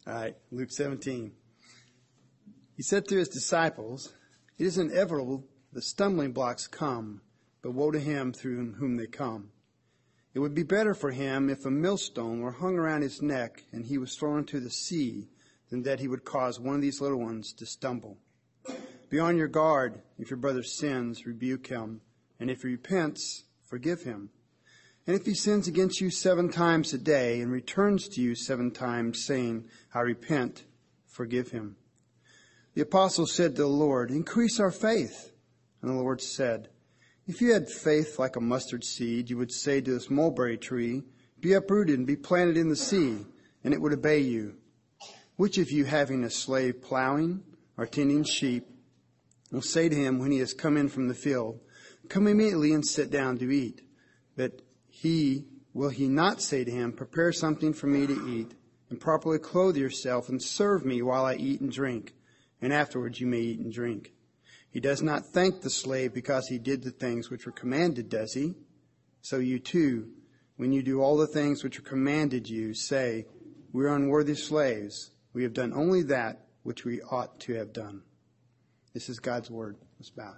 All right, Luke 17. He said to his disciples, "It is inevitable the stumbling blocks come, but woe to him through whom they come. It would be better for him if a millstone were hung around his neck and he was thrown into the sea than that he would cause one of these little ones to stumble. Be on your guard. If your brother sins, rebuke him, and if he repents, forgive him. And if he sins against you 7 times a day and returns to you 7 times, saying, 'I repent,' forgive him." The apostles said to the Lord, "Increase our faith." And the Lord said, "If you had faith like a mustard seed, you would say to this mulberry tree, 'Be uprooted and be planted in the sea,' and it would obey you. Which of you, having a slave plowing or tending sheep, will say to him when he has come in from the field, 'Come immediately and sit down to eat'? But will he not say to him, 'Prepare something for me to eat, and properly clothe yourself, and serve me while I eat and drink, and afterwards you may eat and drink'? He does not thank the slave because he did the things which were commanded, does he? So you too, when you do all the things which are commanded you, say, 'We are unworthy slaves. We have done only that which we ought to have done.'" This is God's word. Let's bow.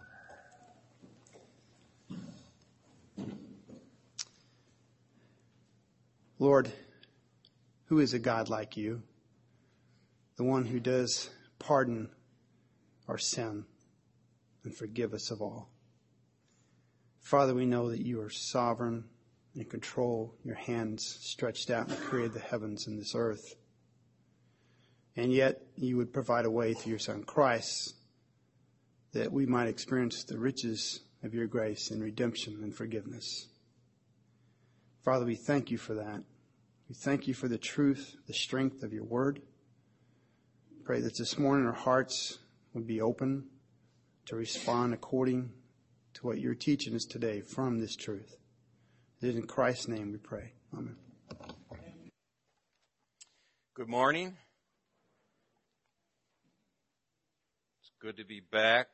Lord, who is a God like you? The one who does pardon our sin and forgive us of all. Father, we know that you are sovereign and control, your hands stretched out and created the heavens and this earth. And yet you would provide a way through your Son Christ that we might experience the riches of your grace and redemption and forgiveness. Father, we thank you for that. We thank you for the truth, the strength of your word. Pray that this morning our hearts would be open to respond according to what you're teaching us today from this truth. It is in Christ's name we pray. Amen. Good morning. It's good to be back.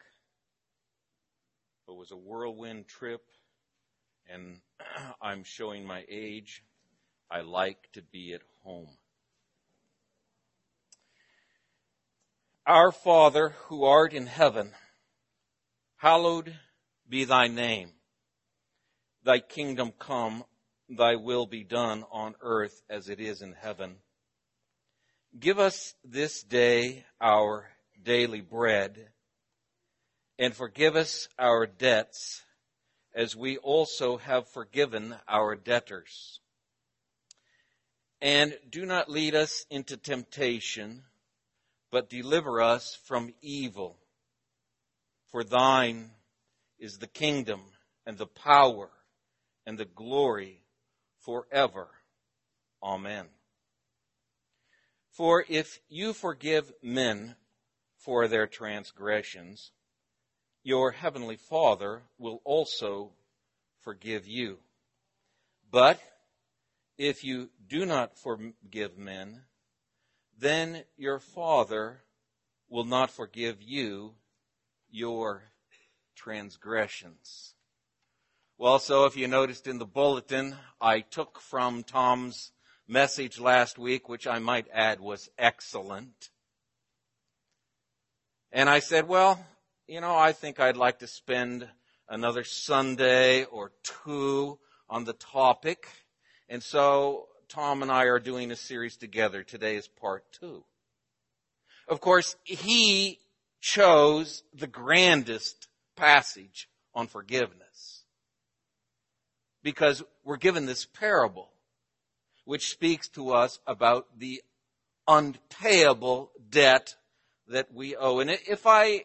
It was a whirlwind trip, and I'm showing my age. I like to be at home. Our Father, who art in heaven, hallowed be thy name. Thy kingdom come, thy will be done on earth as it is in heaven. Give us this day our daily bread, and forgive us our debts, as we also have forgiven our debtors. And do not lead us into temptation, but deliver us from evil. For thine is the kingdom and the power and the glory forever. Amen. For if you forgive men for their transgressions, your heavenly Father will also forgive you. But if you do not forgive men, then your Father will not forgive you your transgressions. Well, so if you noticed in the bulletin, I took from Tom's message last week, which I might add was excellent. And I said, well, I think I'd like to spend another Sunday or 2 on the topic. And so Tom and I are doing a series together. Today is part 2. Of course, he chose the grandest passage on forgiveness, because we're given this parable which speaks to us about the unpayable debt that we owe. And if I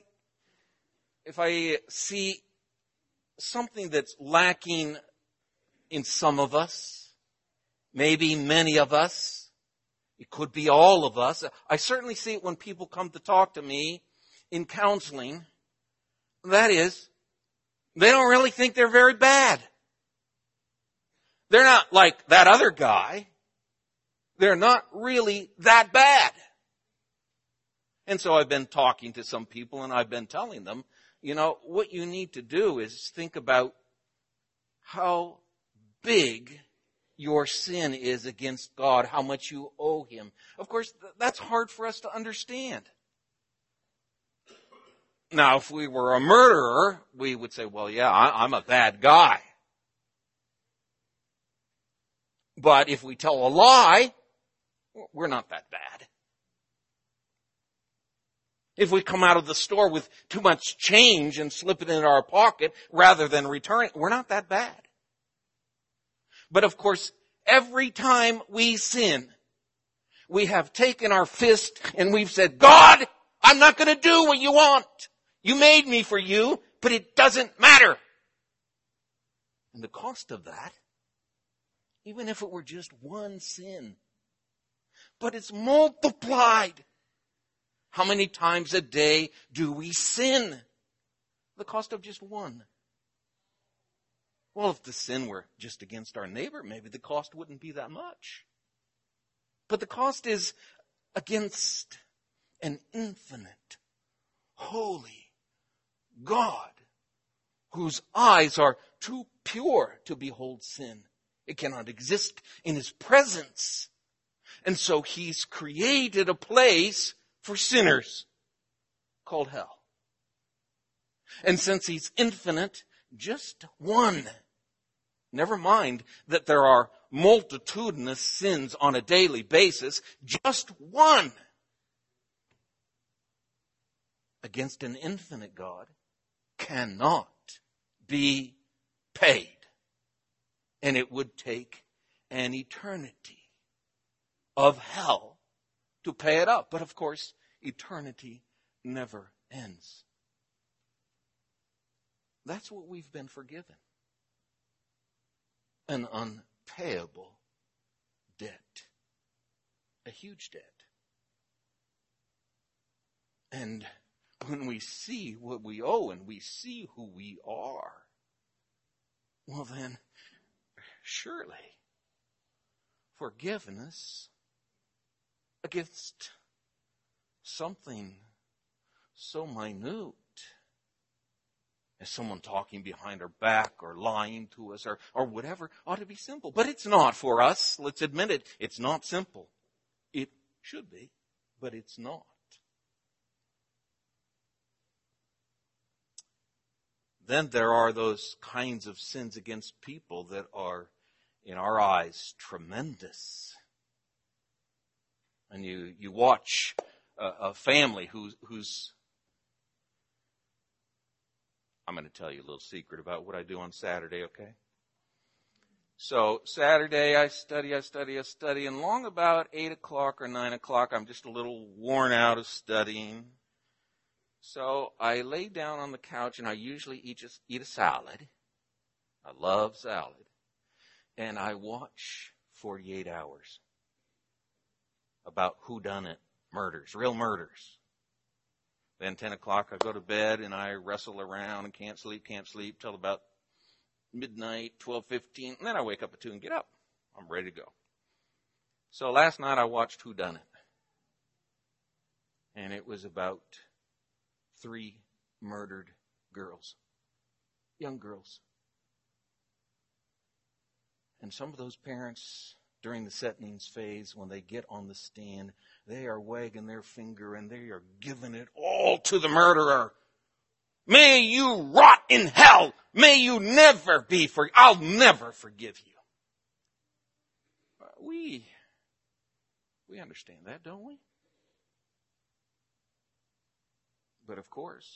see something that's lacking in some of us, maybe many of us, it could be all of us. I certainly see it when people come to talk to me in counseling. That is, they don't really think they're very bad. They're not like that other guy. They're not really that bad. And so I've been talking to some people and I've been telling them, what you need to do is think about how big your sin is against God, how much you owe Him. Of course, that's hard for us to understand. Now, if we were a murderer, we would say, well, yeah, I'm a bad guy. But if we tell a lie, we're not that bad. If we come out of the store with too much change and slip it in our pocket rather than return it, we're not that bad. But of course, every time we sin, we have taken our fist and we've said, God, I'm not going to do what you want. You made me for you, but it doesn't matter. And the cost of that, even if it were just one sin, but it's multiplied. How many times a day do we sin? The cost of just one. Well, if the sin were just against our neighbor, maybe the cost wouldn't be that much. But the cost is against an infinite, holy God whose eyes are too pure to behold sin. It cannot exist in His presence. And so He's created a place for sinners called hell. And since He's infinite, just one. Never mind that there are multitudinous sins on a daily basis, just one against an infinite God cannot be paid. And it would take an eternity of hell to pay it up. But of course, eternity never ends. That's what we've been forgiven. An unpayable debt. A huge debt. And when we see what we owe and we see who we are, well then, surely forgiveness against something so minute as someone talking behind our back or lying to us or whatever ought to be simple. But it's not for us. Let's admit it. It's not simple. It should be, but it's not. Then there are those kinds of sins against people that are, in our eyes, tremendous. And you watch a family who's I'm going to tell you a little secret about what I do on Saturday, okay? So Saturday I study, and long about 8 o'clock or 9 o'clock, I'm just a little worn out of studying. So I lay down on the couch, and I usually eat a salad. I love salad. And I watch 48 Hours about whodunit murders, real murders. Then 10 o'clock I go to bed and I wrestle around and can't sleep till about midnight, 12:15. And then I wake up at 2 and get up. I'm ready to go. So last night I watched Whodunit. And it was about 3 murdered girls. Young girls. And some of those parents, during the sentencing phase, when they get on the stand, they are wagging their finger and they are giving it all to the murderer. May you rot in hell. May you never be I'll never forgive you. We understand that, don't we? But of course,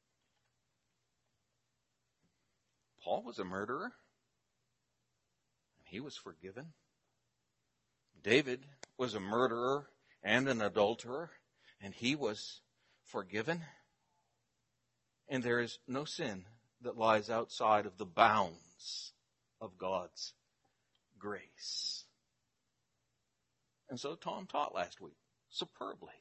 Paul was a murderer. He was forgiven. David was a murderer and an adulterer, and he was forgiven. And there is no sin that lies outside of the bounds of God's grace. And so Tom taught last week superbly.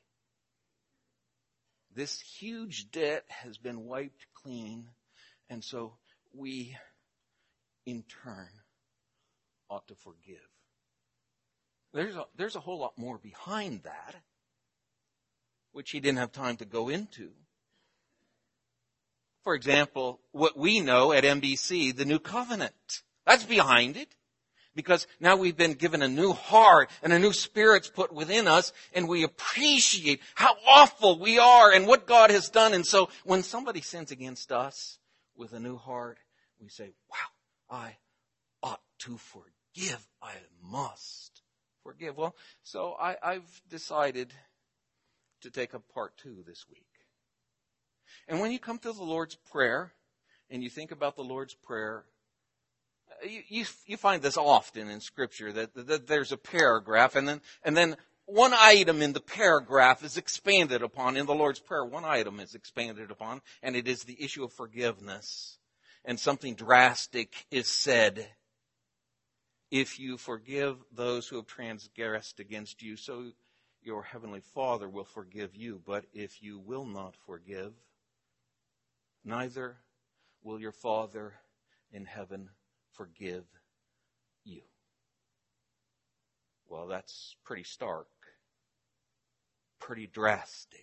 This huge debt has been wiped clean, and so we, in turn, ought to forgive. There's a whole lot more behind that, which he didn't have time to go into. For example, what we know at MBC, the New Covenant. That's behind it. because now we've been given a new heart and a new spirit's put within us, and we appreciate how awful we are and what God has done. And so when somebody sins against us with a new heart, we say, wow, I ought to forgive. I must forgive. Well, so I've decided to take up part 2 this week. And when you come to the Lord's Prayer and you think about the Lord's Prayer, you find this often in Scripture, that there's a paragraph, and then one item in the paragraph is expanded upon. In the Lord's Prayer, one item is expanded upon, and it is the issue of forgiveness. And something drastic is said. If you forgive those who have transgressed against you, so your heavenly Father will forgive you. But if you will not forgive, neither will your Father in heaven forgive you. Well, that's pretty stark, pretty drastic.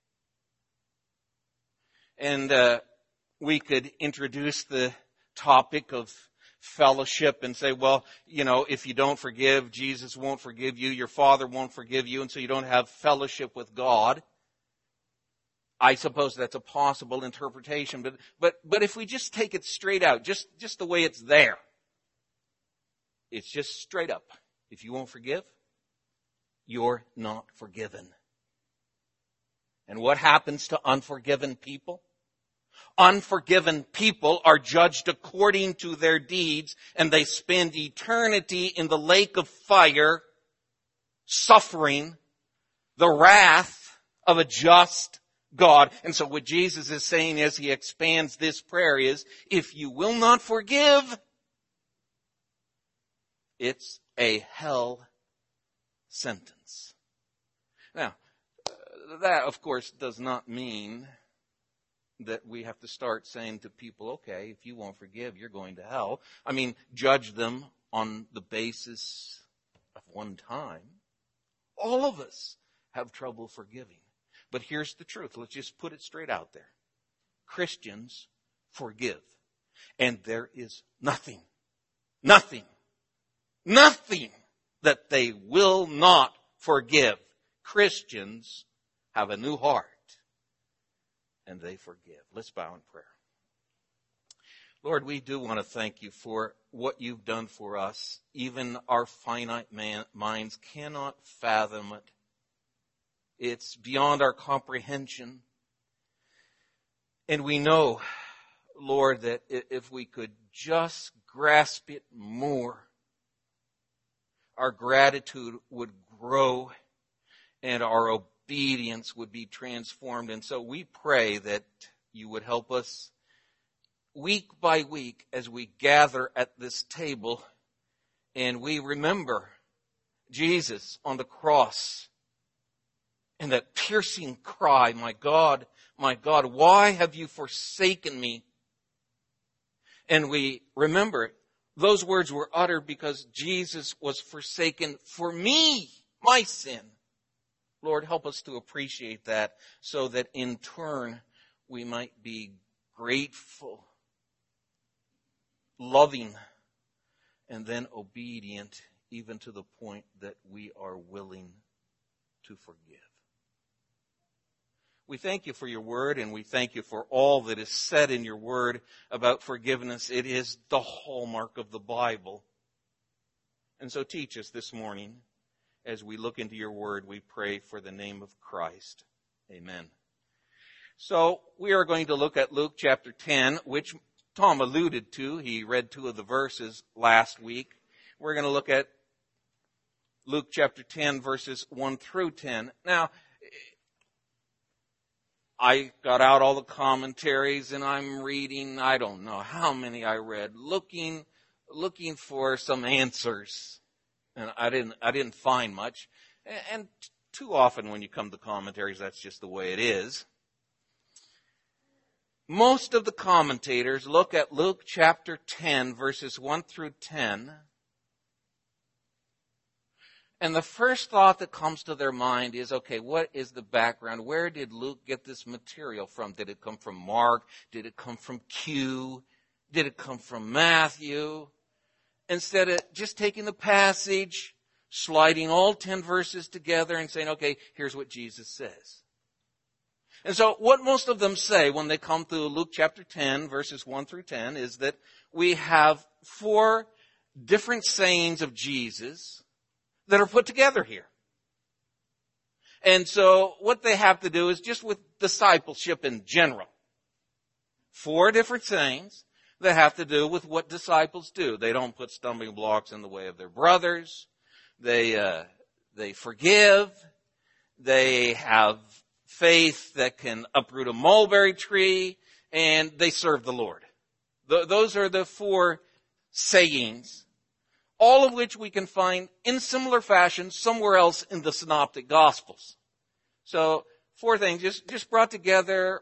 And we could introduce the topic of fellowship and say, well, if you don't forgive, Jesus won't forgive you, your Father won't forgive you, and so you don't have fellowship with God. I suppose that's a possible interpretation, but if we just take it straight out, just the way it's there, it's just straight up. If you won't forgive, you're not forgiven. And what happens to unforgiven people? Unforgiven people are judged according to their deeds, and they spend eternity in the lake of fire, suffering the wrath of a just God. And so what Jesus is saying as he expands this prayer is, if you will not forgive, it's a hell sentence. Now, that of course does not mean that we have to start saying to people, okay, if you won't forgive, you're going to hell. I mean, judge them on the basis of one time. All of us have trouble forgiving. But here's the truth. Let's just put it straight out there. Christians forgive. And there is nothing that they will not forgive. Christians have a new heart, and they forgive. Let's bow in prayer. Lord, we do want to thank you for what you've done for us. Even our finite minds cannot fathom it. It's beyond our comprehension. And we know, Lord, that if we could just grasp it more, our gratitude would grow and our obedience would be transformed. And so we pray that you would help us week by week as we gather at this table and we remember Jesus on the cross and that piercing cry, my God, why have you forsaken me? And we remember those words were uttered because Jesus was forsaken for me, my sin. Lord, help us to appreciate that so that in turn we might be grateful, loving, and then obedient, even to the point that we are willing to forgive. We thank you for your word, and we thank you for all that is said in your word about forgiveness. It is the hallmark of the Bible. And so teach us this morning. As we look into your word, we pray for the name of Christ. Amen. So we are going to look at Luke chapter 10, which Tom alluded to. He read 2 of the verses last week. We're going to look at Luke chapter 10, verses 1 through 10. Now, I got out all the commentaries and I'm reading, I don't know how many I read, looking for some answers. And I didn't find much. And too often when you come to commentaries, that's just the way it is. Most of the commentators look at Luke chapter 10, verses 1 through 10. And the first thought that comes to their mind is, okay, what is the background? Where did Luke get this material from? Did it come from Mark? Did it come from Q? Did it come from Matthew? instead of just taking the passage, sliding all 10 verses together and saying, okay, here's what Jesus says. And so what most of them say when they come to Luke chapter 10, verses 1 through 10, is that we have 4 different sayings of Jesus that are put together here. And so what they have to do is just with discipleship in general. 4 different sayings that have to do with what disciples do. They don't put stumbling blocks in the way of their brothers. They forgive. They have faith that can uproot a mulberry tree, and they serve the Lord. Those are the 4 sayings, all of which we can find in similar fashion somewhere else in the Synoptic Gospels. So 4 things just brought together.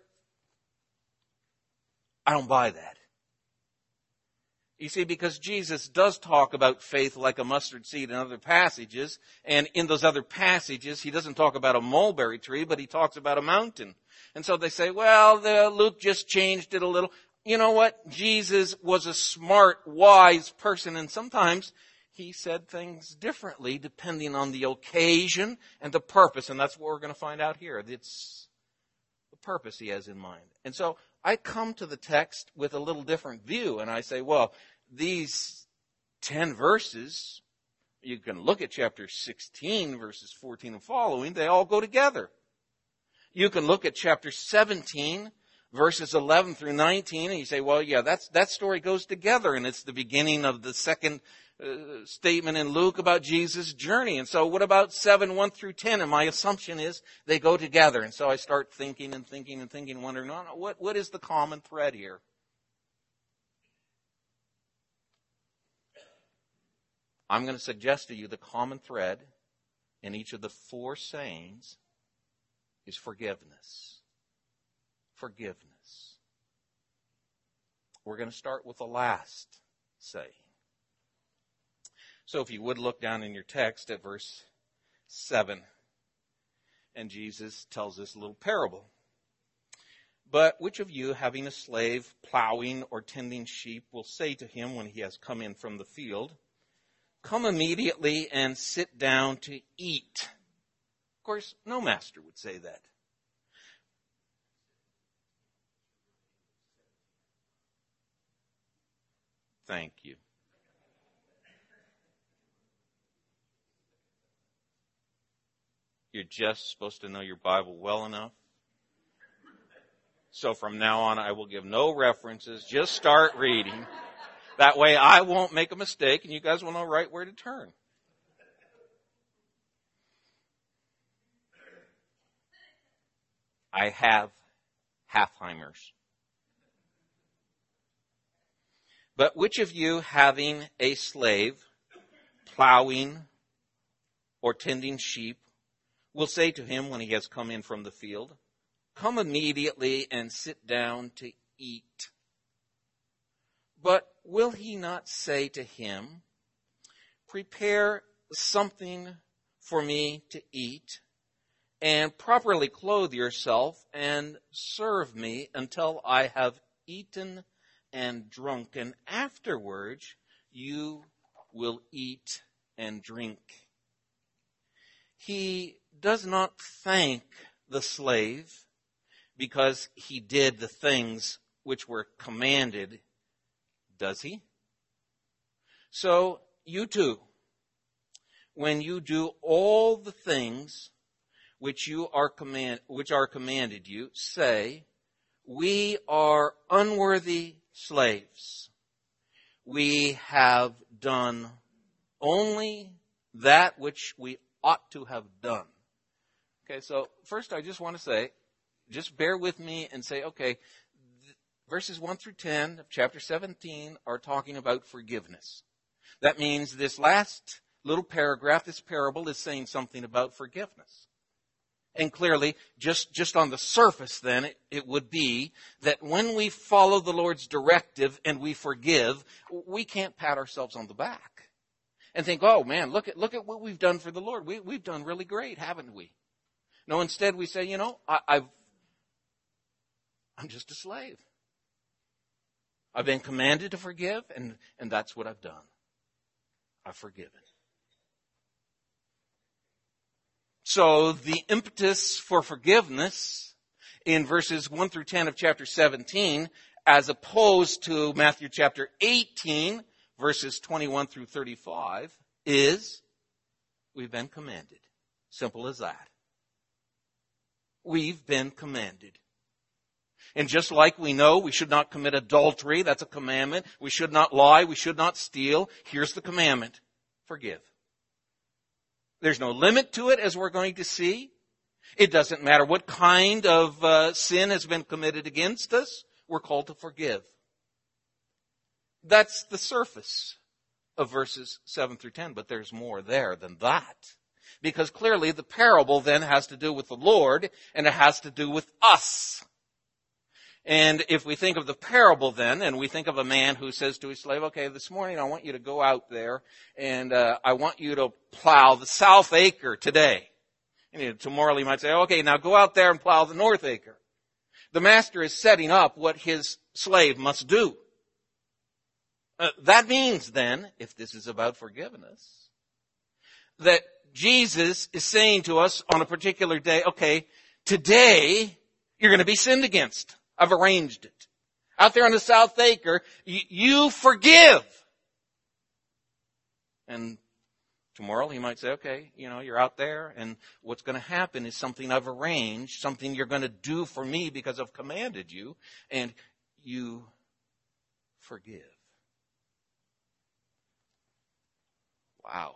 I don't buy that. You see, because Jesus does talk about faith like a mustard seed in other passages, and in those other passages, he doesn't talk about a mulberry tree, but he talks about a mountain. And so they say, well, Luke just changed it a little. You know what? Jesus was a smart, wise person, and sometimes he said things differently depending on the occasion and the purpose, and that's what we're going to find out here. It's the purpose he has in mind. And so I come to the text with a little different view, and I say, well, these 10 verses, you can look at chapter 16, verses 14 and following, they all go together. You can look at chapter 17, verses 11 through 19, and you say, well, yeah, that story goes together, and it's the beginning of the second statement in Luke about Jesus' journey. And so what about 7, 1 through 10? And my assumption is they go together. And so I start thinking, wondering, what is the common thread here? I'm going to suggest to you the common thread in each of the 4 sayings is forgiveness. Forgiveness. We're going to start with the last saying. So if you would look down in your text at verse 7, and Jesus tells this little parable. But which of you, having a slave plowing or tending sheep, will say to him when he has come in from the field, come immediately and sit down to eat? Of course, no master would say that. Thank you. You're just supposed to know your Bible well enough. So from now on, I will give no references. Just start reading. That way I won't make a mistake and you guys will know right where to turn. I have Halfheimers. But which of you, having a slave plowing or tending sheep, will say to him when he has come in from the field, come immediately and sit down to eat? But will he not say to him, prepare something for me to eat, and properly clothe yourself, and serve me until I have eaten and drunk, and afterwards you will eat and drink? He does not thank the slave because he did the things which were commanded, does he? So you too, when you do all the things which are commanded you, say, we are unworthy slaves. We have done only that which we ought to have done. Okay, so first I just want to say, just bear with me and say, okay, verses 1 through 10 of chapter 17 are talking about forgiveness. That means this last little paragraph, this parable, is saying something about forgiveness. And clearly, just on the surface then, it would be that when we follow the Lord's directive and we forgive, we can't pat ourselves on the back and think, oh man, look at what we've done for the Lord. We've done really great, haven't we? No, instead we say, I'm just a slave. I've been commanded to forgive, and that's what I've done. I've forgiven. So the impetus for forgiveness in verses 1 through 10 of chapter 17, as opposed to Matthew chapter 18, verses 21 through 35, is we've been commanded. Simple as that. We've been commanded. And just like we know we should not commit adultery, that's a commandment. We should not lie, we should not steal. Here's the commandment. Forgive. There's no limit to it, as we're going to see. It doesn't matter what kind of sin has been committed against us. We're called to forgive. That's the surface of verses 7 through 10, but there's more there than that. Because clearly the parable then has to do with the Lord, and it has to do with us. And if we think of the parable then, and we think of a man who says to his slave, okay, this morning I want you to go out there, and I want you to plow the south acre today. And tomorrow he might say, okay, now go out there and plow the north acre. The master is setting up what his slave must do. That means then, if this is about forgiveness, that Jesus is saying to us on a particular day, okay, today you're going to be sinned against. I've arranged it. Out there on the south acre, you forgive. And tomorrow he might say, okay, you're out there, and what's going to happen is something I've arranged, something you're going to do for me because I've commanded you, and you forgive. Wow.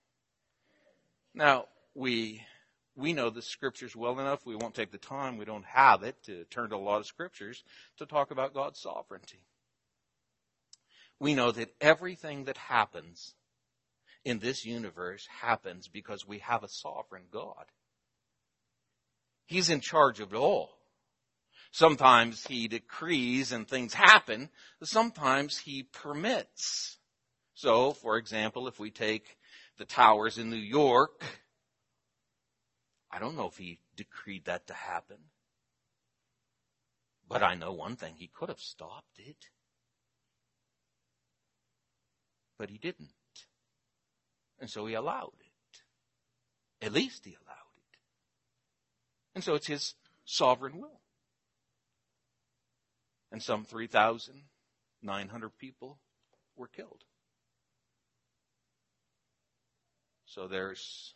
Now, we know the scriptures well enough. We won't take the time. We don't have it to turn to a lot of scriptures to talk about God's sovereignty. We know that everything that happens in this universe happens because we have a sovereign God. He's in charge of it all. Sometimes he decrees and things happen. Sometimes he permits. So, for example, if we take the towers in New York, I don't know if he decreed that to happen. But I know one thing, he could have stopped it. But he didn't. And so he allowed it. At least he allowed it. And so it's his sovereign will. And some 3,900 people were killed. So there's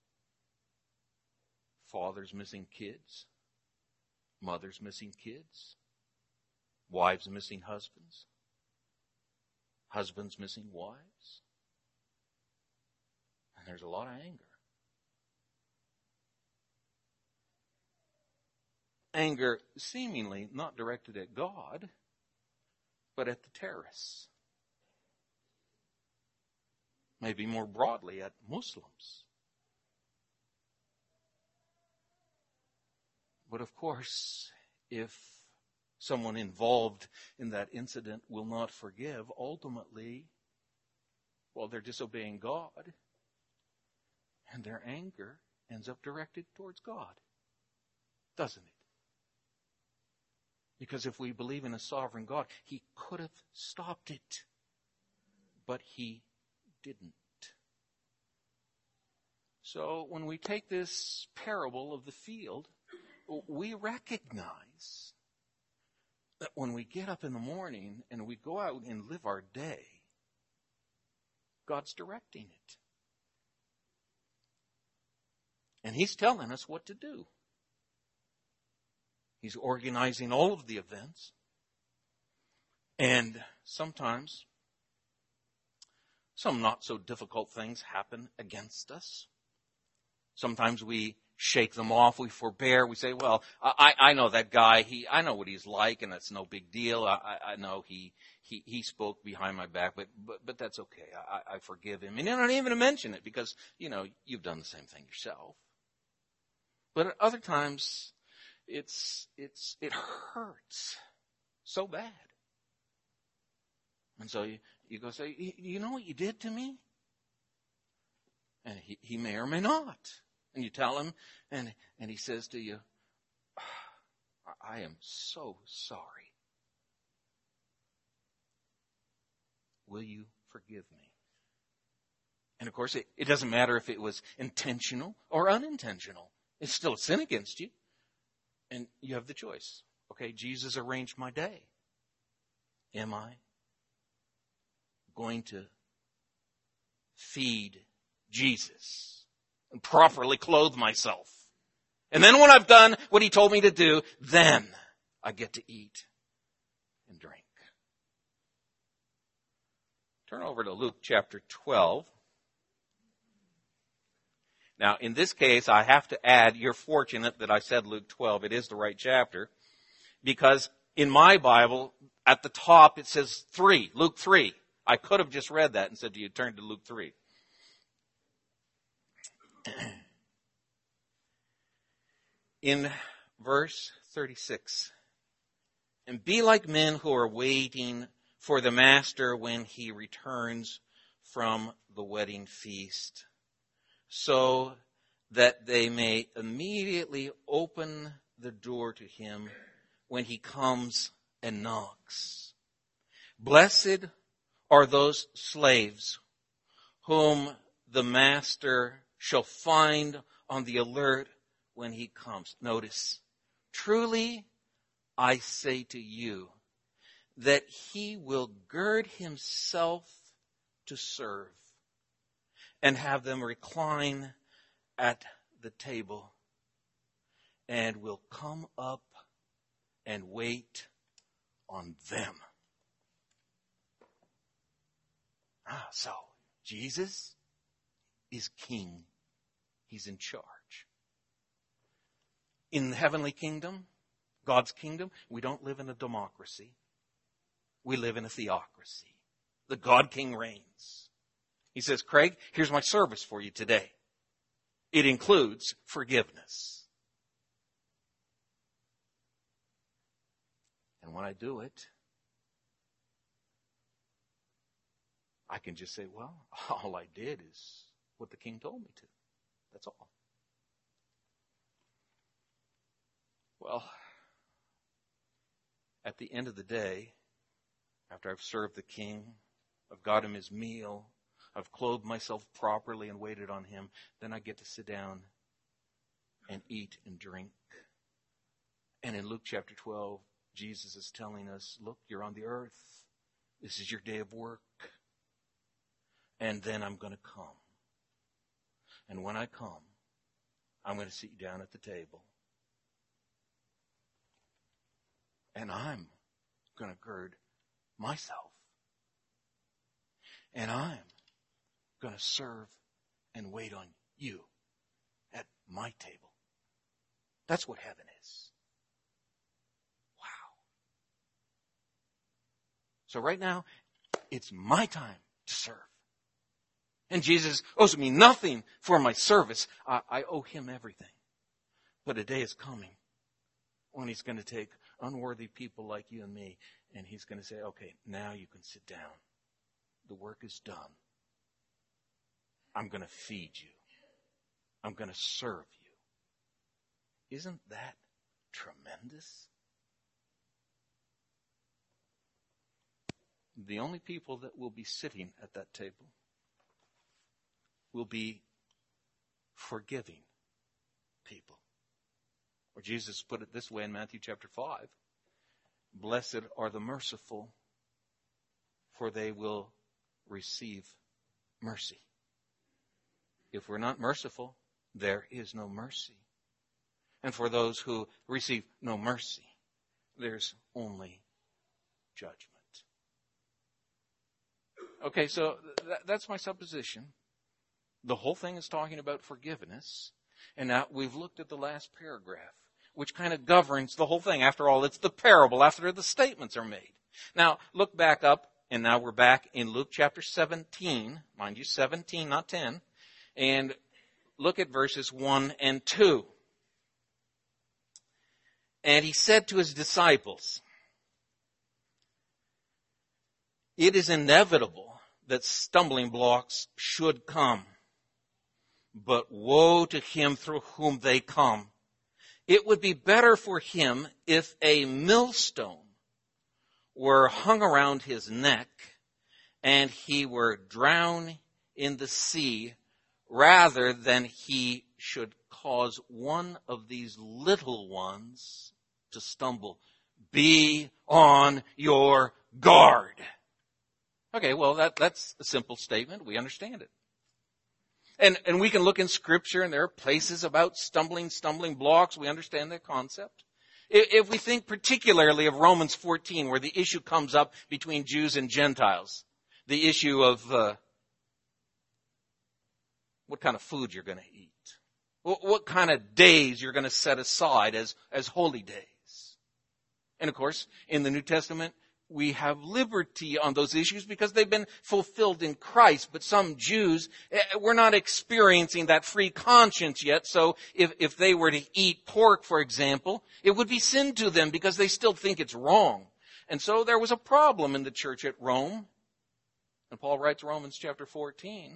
fathers missing kids, mothers missing kids, wives missing husbands, husbands missing wives. And there's a lot of anger. Anger seemingly not directed at God, but at the terrorists. Maybe more broadly at Muslims. But of course, if someone involved in that incident will not forgive, ultimately, well, they're disobeying God, and their anger ends up directed towards God, doesn't it? Because if we believe in a sovereign God, he could have stopped it, but he didn't. So when we take this parable of the field, we recognize that when we get up in the morning and we go out and live our day, God's directing it. And he's telling us what to do. He's organizing all of the events. And sometimes some not so difficult things happen against us. Sometimes we shake them off, we forbear, we say, well, I know that guy, I know what he's like, and that's no big deal. I know he spoke behind my back, but that's okay. I forgive him. And you're not even going to mention it because, you've done the same thing yourself. But at other times, it hurts so bad. And so you go say, you know what you did to me? And he may or may not. And you tell him, and he says to you, I am so sorry. Will you forgive me? And of course, it doesn't matter if it was intentional or unintentional. It's still a sin against you. And you have the choice. Okay, Jesus arranged my day. Am I going to feed Jesus and properly clothe myself? And then when I've done what he told me to do, then I get to eat and drink. Turn over to Luke chapter 12. Now, in this case, I have to add, you're fortunate that I said Luke 12. It is the right chapter. Because in my Bible, at the top, it says 3, Luke 3. I could have just read that and said to you, turn to Luke 3. In verse 36, and be like men who are waiting for the master when he returns from the wedding feast, so that they may immediately open the door to him when he comes and knocks. Blessed are those slaves whom the master shall find on the alert when he comes. Notice, truly I say to you that he will gird himself to serve and have them recline at the table and will come up and wait on them. So, Jesus is king. He's in charge. In the heavenly kingdom, God's kingdom, we don't live in a democracy. We live in a theocracy. The God King reigns. He says, Craig, here's my service for you today. It includes forgiveness. And when I do it, I can just say, well, all I did is what the king told me to. That's all. Well, at the end of the day, after I've served the king, I've got him his meal, I've clothed myself properly and waited on him, then I get to sit down and eat and drink. And in Luke chapter 12, Jesus is telling us, look, you're on the earth. This is your day of work. And then I'm going to come. And when I come, I'm going to sit you down at the table. And I'm going to gird myself. And I'm going to serve and wait on you at my table. That's what heaven is. Wow. So right now, it's my time to serve. And Jesus owes me nothing for my service. I owe him everything. But a day is coming when he's going to take unworthy people like you and me, and he's going to say, okay, now you can sit down. The work is done. I'm going to feed you. I'm going to serve you. Isn't that tremendous? The only people that will be sitting at that table will be forgiving people. Or Jesus put it this way in Matthew chapter 5. Blessed are the merciful, for they will receive mercy. If we're not merciful, there is no mercy. And for those who receive no mercy, there's only judgment. Okay, so that's my supposition. The whole thing is talking about forgiveness. And now we've looked at the last paragraph, which kind of governs the whole thing. After all, it's the parable after the statements are made. Now, look back up, and now we're back in Luke chapter 17. Mind you, 17, not 10. And look at verses 1 and 2. And he said to his disciples, it is inevitable that stumbling blocks should come. But woe to him through whom they come. It would be better for him if a millstone were hung around his neck and he were drowned in the sea rather than he should cause one of these little ones to stumble. Be on your guard. Okay, well, that's a simple statement. We understand it. And we can look in Scripture, and there are places about stumbling blocks. We understand that concept. If we think particularly of Romans 14, where the issue comes up between Jews and Gentiles, the issue of what kind of food you're going to eat, what kind of days you're going to set aside as holy days. And of course, in the New Testament, we have liberty on those issues because they've been fulfilled in Christ. But some Jews, we're not experiencing that free conscience yet. So if they were to eat pork, for example, it would be sin to them because they still think it's wrong. And so there was a problem in the church at Rome. And Paul writes Romans chapter 14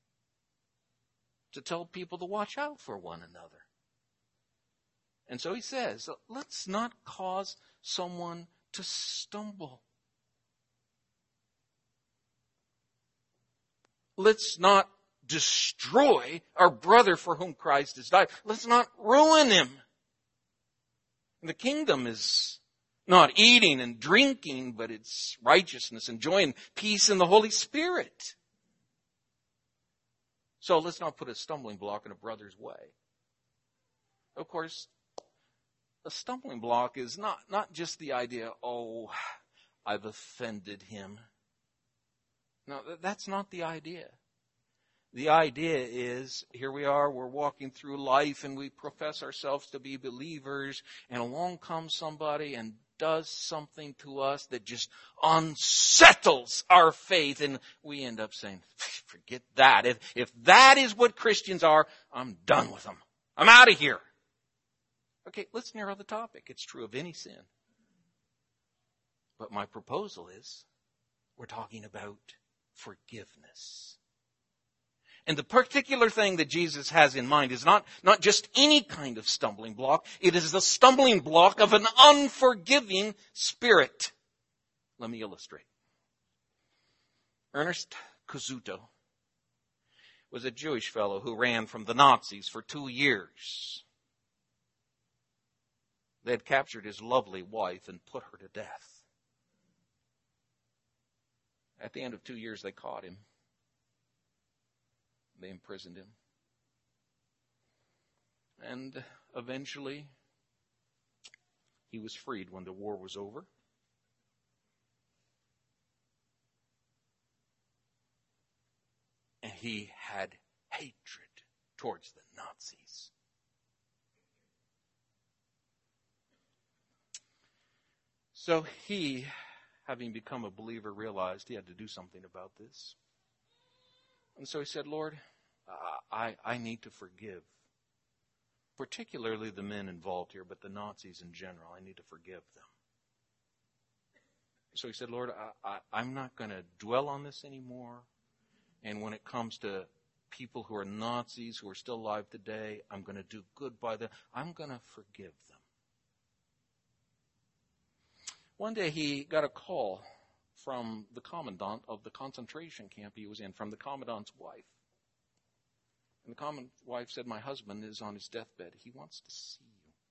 to tell people to watch out for one another. And so he says, let's not cause someone to stumble. Let's not destroy our brother for whom Christ has died. Let's not ruin him. The kingdom is not eating and drinking, but it's righteousness and joy and peace in the Holy Spirit. So let's not put a stumbling block in a brother's way. Of course, a stumbling block is not just the idea, oh, I've offended him. No, that's not the idea. The idea is, here we are, we're walking through life and we profess ourselves to be believers, and along comes somebody and does something to us that just unsettles our faith, and we end up saying, forget that. If that is what Christians are, I'm done with them. I'm out of here. Okay, let's narrow the topic. It's true of any sin. But my proposal is, we're talking about forgiveness. And the particular thing that Jesus has in mind is not just any kind of stumbling block. It is the stumbling block of an unforgiving spirit. Let me illustrate. Ernest Cazuto was a Jewish fellow who ran from the Nazis for 2 years. They had captured his lovely wife and put her to death. At the end of 2 years, they caught him. They imprisoned him. And eventually, he was freed when the war was over. And he had hatred towards the Nazis. So he, having become a believer, realized he had to do something about this. And so he said, Lord, I need to forgive, particularly the men involved here, but the Nazis in general. I need to forgive them. So he said, Lord, I'm not going to dwell on this anymore. And when it comes to people who are Nazis, who are still alive today, I'm going to do good by them. I'm going to forgive them. One day he got a call from the commandant of the concentration camp he was in, from the commandant's wife. And the commandant's wife said, my husband is on his deathbed. He wants to see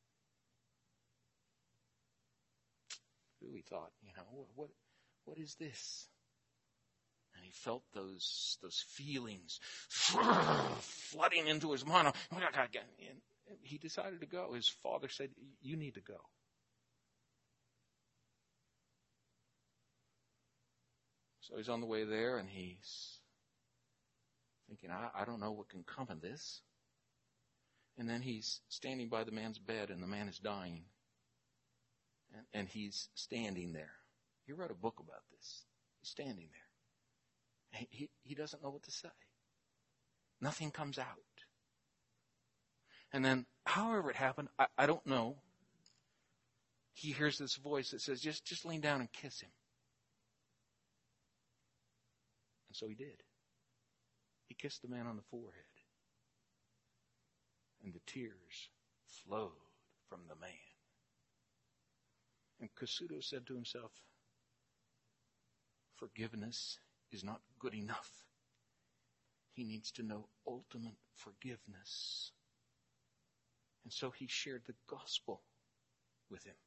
you. He thought, what is this? And he felt those feelings flooding into his mind. And he decided to go. His father said, you need to go. So he's on the way there, and he's thinking, I don't know what can come of this. And then he's standing by the man's bed, and the man is dying. And he's standing there. He wrote a book about this. He's standing there. He doesn't know what to say. Nothing comes out. And then, however it happened, I don't know. He hears this voice that says, just lean down and kiss him. And so he did. He kissed the man on the forehead. And the tears flowed from the man. And Cazuto said to himself, forgiveness is not good enough. he needs to know ultimate forgiveness. And so he shared the gospel with him.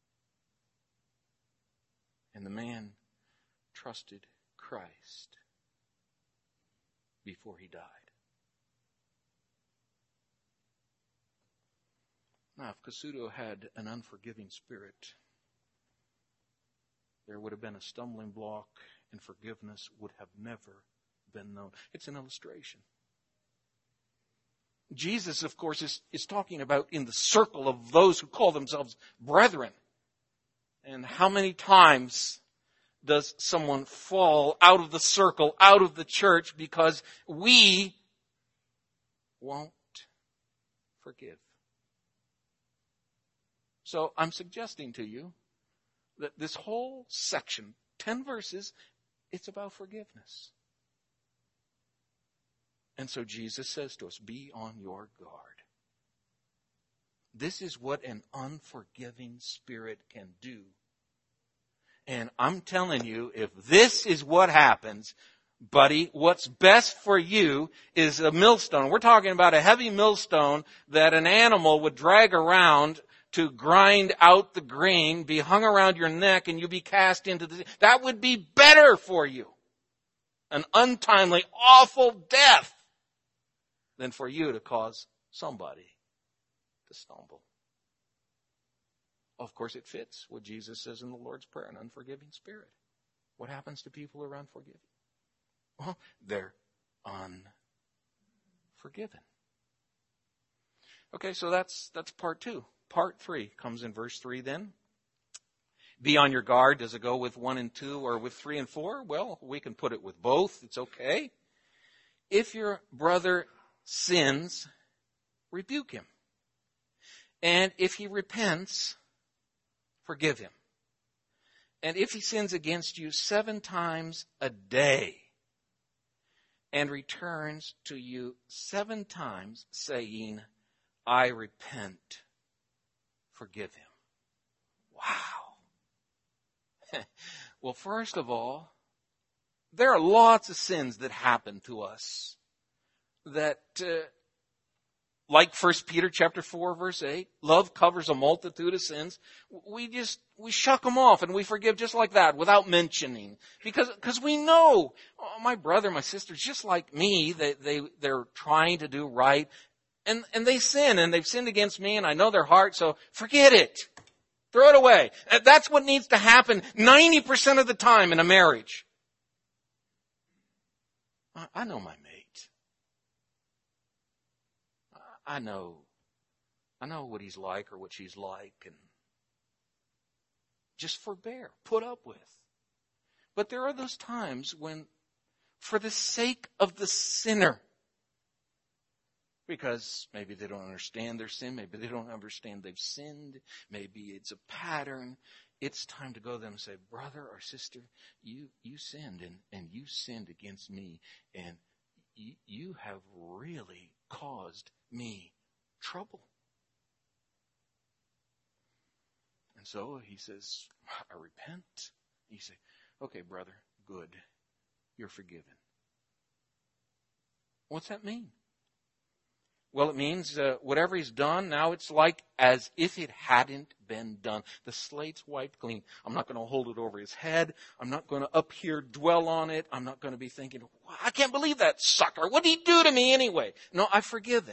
And the man trusted Christ before he died. Now, if Casuto had an unforgiving spirit, there would have been a stumbling block, and forgiveness would have never been known. It's an illustration. Jesus, of course, is talking about in the circle of those who call themselves brethren. And how many times does someone fall out of the circle, out of the church, because we won't forgive? So I'm suggesting to you that this whole section, 10 verses, it's about forgiveness. And so Jesus says to us, be on your guard. This is what an unforgiving spirit can do. And I'm telling you, if this is what happens, buddy, what's best for you is a millstone. We're talking about a heavy millstone that an animal would drag around to grind out the grain, be hung around your neck, and you be cast into the sea. That would be better for you. An untimely, awful death than for you to cause somebody to stumble. Of course, it fits what Jesus says in the Lord's Prayer, an unforgiving spirit. What happens to people who are unforgiving? Well, they're unforgiven. Okay, so that's part 2. Part 3 comes in verse 3 then. Be on your guard. Does it go with 1 and 2 or with 3 and 4? Well, we can put it with both. It's okay. If your brother sins, rebuke him. And if he repents, forgive him. And if he sins against you 7 times a day and returns to you 7 times saying, I repent, forgive him. Wow. Well, first of all, there are lots of sins that happen to us that, like 1 Peter chapter 4, verse 8, love covers a multitude of sins. We shuck them off and we forgive just like that without mentioning. Because we know, my brother, my sister's just like me. They're trying to do right. And they sin, and they've sinned against me, and I know their heart, so forget it. Throw it away. That's what needs to happen 90% of the time in a marriage. I know my mate. I know what he's like or what she's like, and just forbear, put up with. But there are those times when, for the sake of the sinner, because maybe they don't understand their sin, maybe they don't understand they've sinned, maybe it's a pattern, it's time to go to them and say, brother or sister, you sinned, and you sinned against me, and you have really caused me trouble. And so he says, I repent. You say, okay, brother, good. You're forgiven. What's that mean? Well, it means whatever he's done, now it's like as if it hadn't been done. The slate's wiped clean. I'm not going to hold it over his head. I'm not going to up here dwell on it. I'm not going to be thinking, I can't believe that sucker. What did he do to me anyway? No, I've forgiven.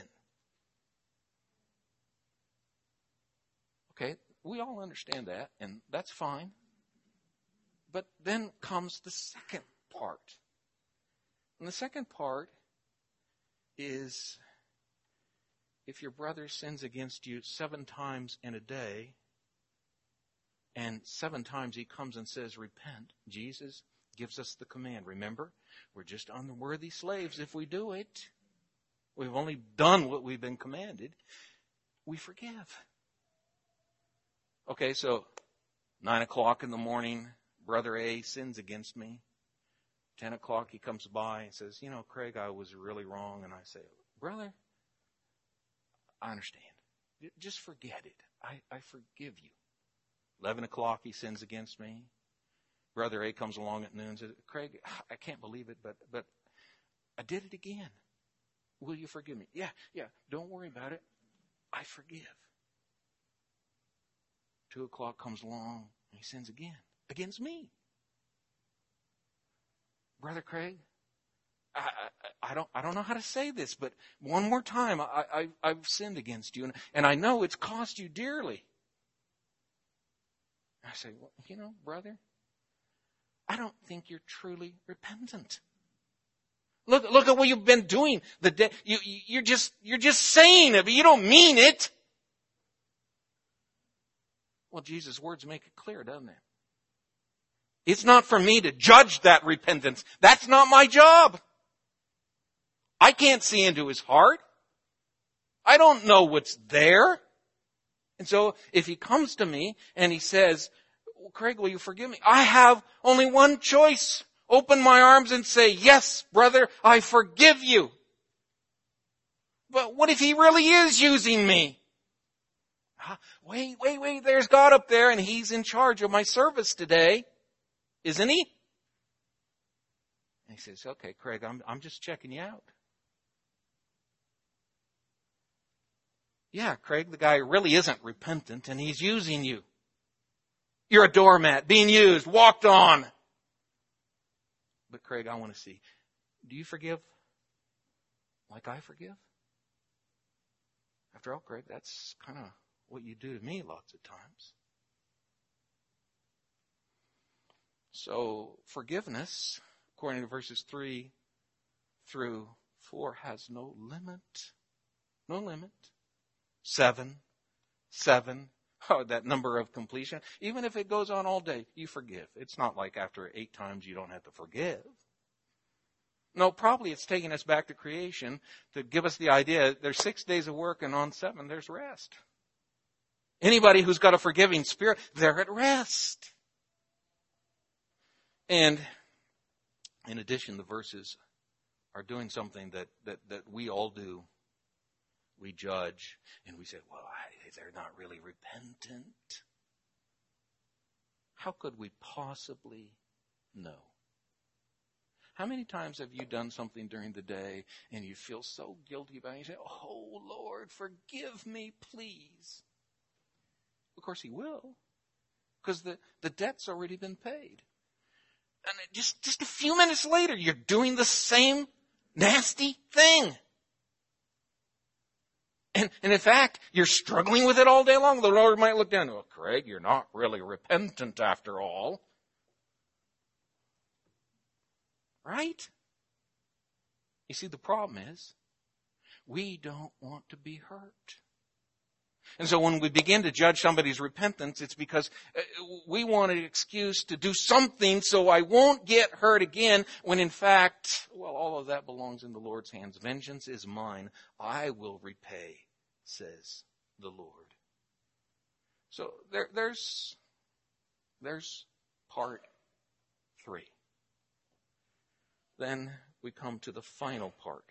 Okay, we all understand that, and that's fine. But then comes the second part. And the second part is, if your brother sins against you 7 times in a day, and 7 times he comes and says, repent, Jesus gives us the command. Remember, we're just unworthy slaves if we do it. We've only done what we've been commanded. We forgive. Okay, so 9 o'clock in the morning, brother A sins against me. 10 o'clock he comes by and says, Craig, I was really wrong. And I say, brother, I understand. Just forget it. I forgive you. 11 o'clock he sins against me. Brother A comes along at noon and says, Craig, I can't believe it, but I did it again. Will you forgive me? Yeah, don't worry about it. I forgive. 2:00 comes along and he sins again. Against me. Brother Craig, I don't know how to say this, but one more time, I've sinned against you, and I know it's cost you dearly. I say, well, brother, I don't think you're truly repentant. Look at what you've been doing. You're just saying it, but you don't mean it. Well, Jesus' words make it clear, doesn't it? It's not for me to judge that repentance. That's not my job. I can't see into his heart. I don't know what's there. And so if he comes to me and he says, well, Craig, will you forgive me? I have only one choice. Open my arms and say, yes, brother, I forgive you. But what if he really is using me? Wait, there's God up there and he's in charge of my service today. Isn't he? And he says, okay, Craig, I'm just checking you out. Yeah, Craig, the guy really isn't repentant and he's using you. You're a doormat, being used, walked on. But Craig, I want to see, do you forgive like I forgive? After all, Craig, that's kind of what you do to me lots of times. So forgiveness, according to verses 3 through 4, has no limit. No limit. 7. Oh, that number of completion. Even if it goes on all day, you forgive. It's not like after 8 times you don't have to forgive. No, probably it's taking us back to creation to give us the idea there's 6 days of work and on 7 there's rest. Anybody who's got a forgiving spirit, they're at rest. And in addition, the verses are doing something that we all do. We judge and we say, well, they're not really repentant. How could we possibly know? How many times have you done something during the day and you feel so guilty about it? You say, oh, Lord, forgive me, please. Of course he will, because the debt's already been paid. And just a few minutes later, you're doing the same nasty thing. And in fact, you're struggling with it all day long. The Lord might look down, oh, Craig, you're not really repentant after all. Right? You see, the problem is, we don't want to be hurt. And so when we begin to judge somebody's repentance, it's because we want an excuse to do something so I won't get hurt again, when in fact, well, all of that belongs in the Lord's hands. Vengeance is mine. I will repay, says the Lord. So there's part 3. Then we come to the final part.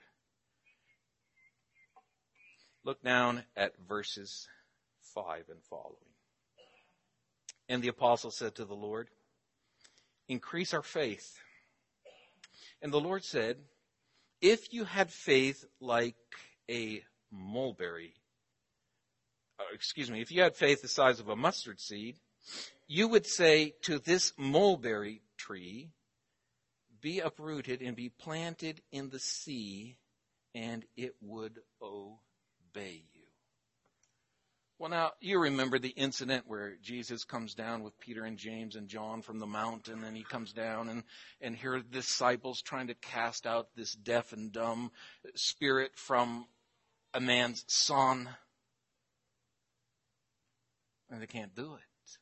Look down at verses 5 and following. And the apostle said to the Lord, increase our faith. And the Lord said, if you had faith like a mulberry, if you had faith the size of a mustard seed, you would say to this mulberry tree, be uprooted and be planted in the sea, and it would obey you. Well, now, you remember the incident where Jesus comes down with Peter and James and John from the mountain, and he comes down and here are the disciples trying to cast out this deaf and dumb spirit from a man's son. And they can't do it.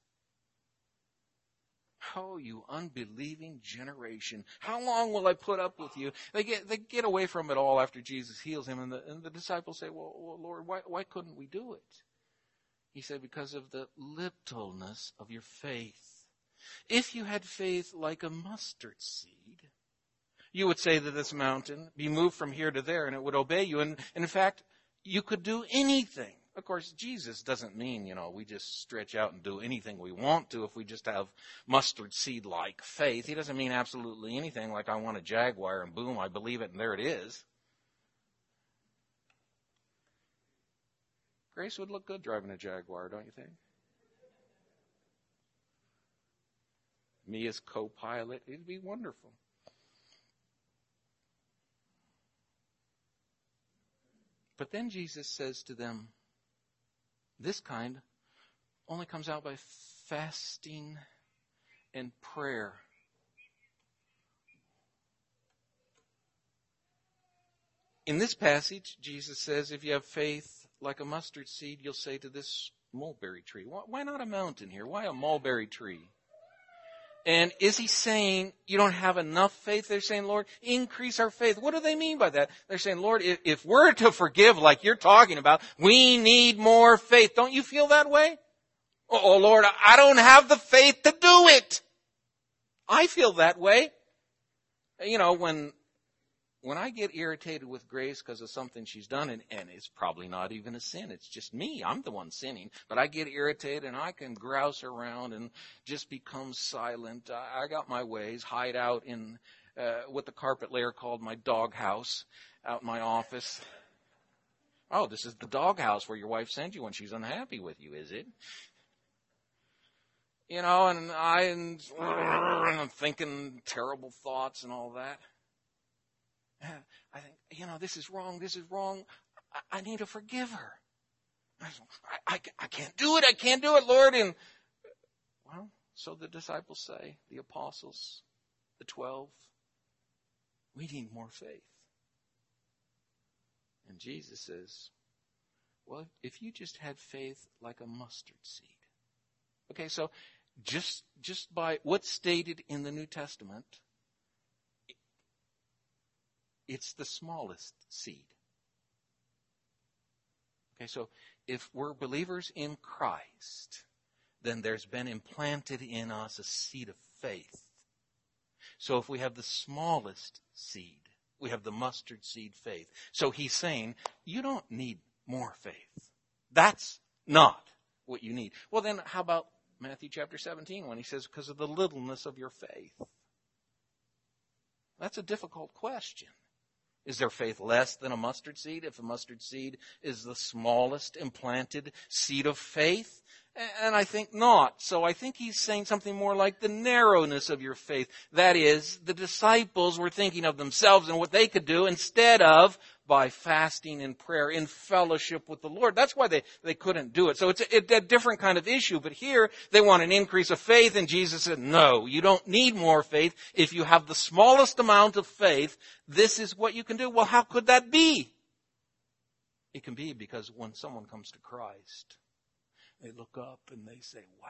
Oh, you unbelieving generation. How long will I put up with you? They get away from it all after Jesus heals him. And the disciples say, well, Lord, why couldn't we do it? He said, because of the littleness of your faith. If you had faith like a mustard seed, you would say to this mountain, be moved from here to there, and it would obey you. And in fact, you could do anything. Of course, Jesus doesn't mean, we just stretch out and do anything we want to if we just have mustard seed-like faith. He doesn't mean absolutely anything like I want a Jaguar and boom, I believe it and there it is. Grace would look good driving a Jaguar, don't you think? Me as co-pilot, it'd be wonderful. But then Jesus says to them, this kind only comes out by fasting and prayer. In this passage, Jesus says, if you have faith like a mustard seed, you'll say to this mulberry tree. Why not a mountain here? Why a mulberry tree? And is he saying you don't have enough faith? They're saying, Lord, increase our faith. What do they mean by that? They're saying, Lord, if we're to forgive like you're talking about, we need more faith. Don't you feel that way? Oh, Lord, I don't have the faith to do it. I feel that way. When I get irritated with Grace because of something she's done, and it's probably not even a sin, it's just me, I'm the one sinning, but I get irritated and I can grouse around and just become silent. I got my ways, hide out in what the carpet layer called my doghouse out in my office. Oh, this is the doghouse where your wife sends you when she's unhappy with you, is it? And I'm thinking terrible thoughts and all that. I think, this is wrong. I need to forgive her. I can't do it. I can't do it, Lord. And, so the disciples say, the apostles, the 12, we need more faith. And Jesus says, well, if you just had faith like a mustard seed. Okay, so just by what's stated in the New Testament, it's the smallest seed. Okay, so if we're believers in Christ, then there's been implanted in us a seed of faith. So if we have the smallest seed, we have the mustard seed faith. So he's saying, you don't need more faith. That's not what you need. Well, then how about Matthew chapter 17 when he says, because of the littleness of your faith? That's a difficult question. Is there faith less than a mustard seed if a mustard seed is the smallest implanted seed of faith? And I think not. So I think he's saying something more like the narrowness of your faith. That is, the disciples were thinking of themselves and what they could do instead of by fasting and prayer in fellowship with the Lord. That's why they couldn't do it. So it's a different kind of issue. But here they want an increase of faith, and Jesus said, no, you don't need more faith. If you have the smallest amount of faith, this is what you can do. Well, how could that be? It can be because when someone comes to Christ, they look up and they say, wow,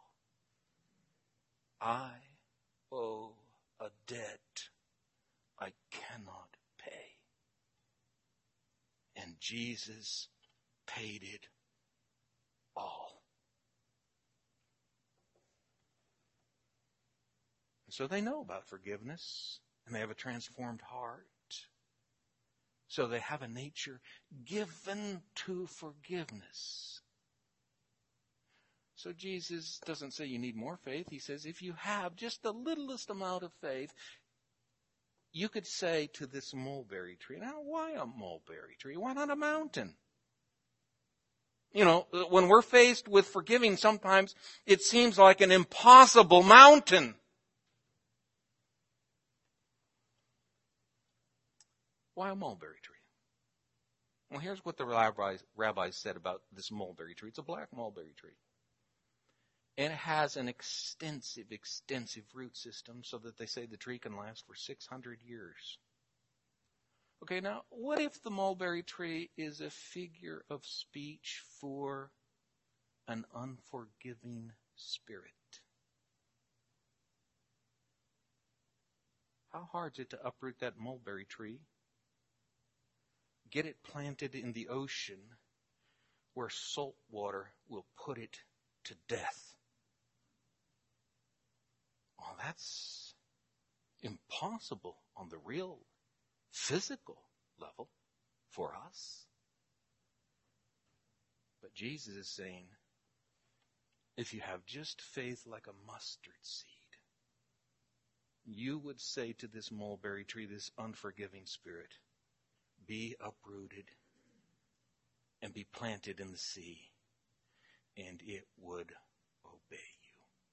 I owe a debt I cannot pay. And Jesus paid it all. And so they know about forgiveness, and they have a transformed heart. So they have a nature given to forgiveness. So Jesus doesn't say you need more faith. He says if you have just the littlest amount of faith, you could say to this mulberry tree, now why a mulberry tree? Why not a mountain? When we're faced with forgiving, sometimes it seems like an impossible mountain. Why a mulberry tree? Well, here's what the rabbis said about this mulberry tree. It's a black mulberry tree. And it has an extensive root system so that they say the tree can last for 600 years. Okay, now, what if the mulberry tree is a figure of speech for an unforgiving spirit? How hard is it to uproot that mulberry tree? Get it planted in the ocean where salt water will put it to death. Well, that's impossible on the real physical level for us. But Jesus is saying, if you have just faith like a mustard seed, you would say to this mulberry tree, this unforgiving spirit, be uprooted and be planted in the sea, and it would obey you.